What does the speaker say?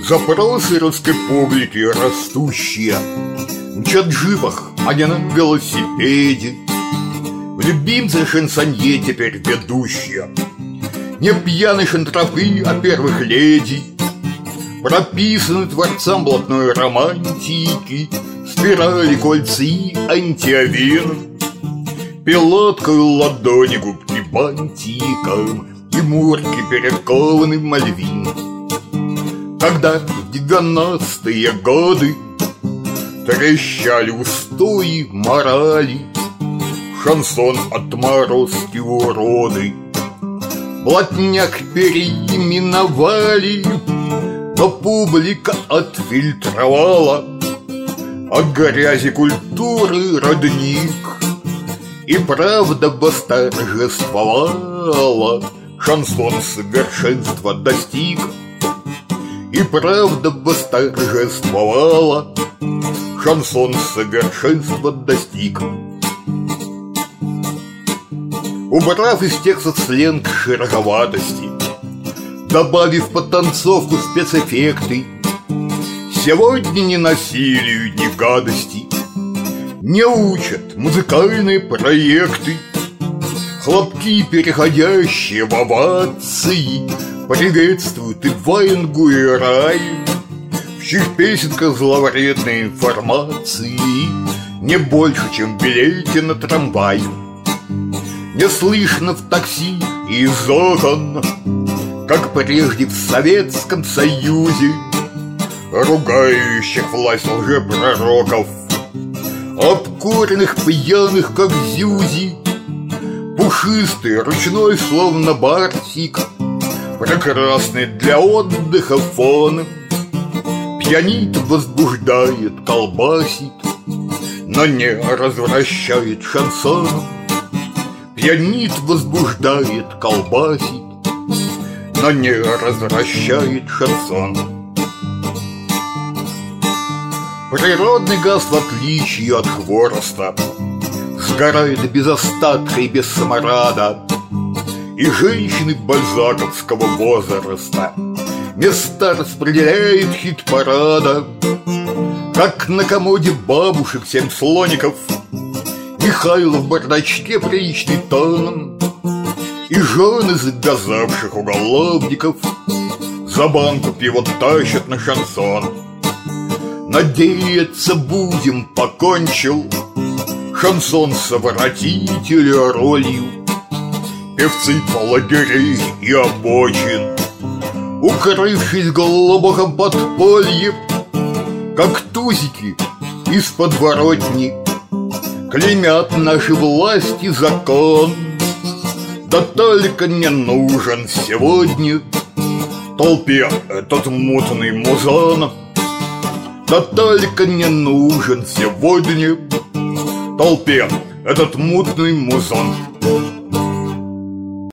Запросы русской публики растущие. Мчат в джипах, а не на велосипеде. В любимце шансонье теперь ведущие. Не пьяной шантропы, а первых леди. Прописаны творцам блатной романтики, спирали, кольцы, антиавен. Пилоткою ладони губки бантиком и мурки перекованы в мальвин. Когда в 90-е годы трещали устои морали, шансон отморозки уроды блатняк переименовали, но публика отфильтровала от грязи культуры родник. И правда восторжествовала, шансон совершенства достиг. И правда восторжествовала, шансон совершенства достиг. Убрав из текста сленг широковатости, добавив под танцовку спецэффекты, сегодня ни насилию, ни гадости не учат музыкальные проекты. Хлопки, переходящие в овации, приветствуют и Ваенгу, и рай. В чьих песенках зловредной информации не больше, чем в билете на трамвай. Не слышно в такси и из окон, как прежде в Советском Союзе, ругающих власть лжепророков, обкуренных пьяных, как зюзи. Пушистый, ручной, словно бартик, прекрасный для отдыха фон. Пьянит, возбуждает, колбасит, но не развращает шансоном. Пьянит, возбуждает, колбасит, но не развращает шансон. Природный газ, в отличие от хвороста, сгорает без остатка и без саморада. И женщины бальзаковского возраста места распределяет хит-парада. Как на комоде бабушек 7 слоников, Михайло в бардачке приличный тон, и жены загазавших уголовников за банку пива тащат на шансон. Надеяться будем, покончил шансон совратителя ролью. Певцы лагерей и обочин, укрывшись в глубоком подполье, как тузики из подворотни, клеймят наши власти закон. Да только не нужен сегодня толпе этот мутный музон. Да только не нужен сегодня толпе этот мутный музон.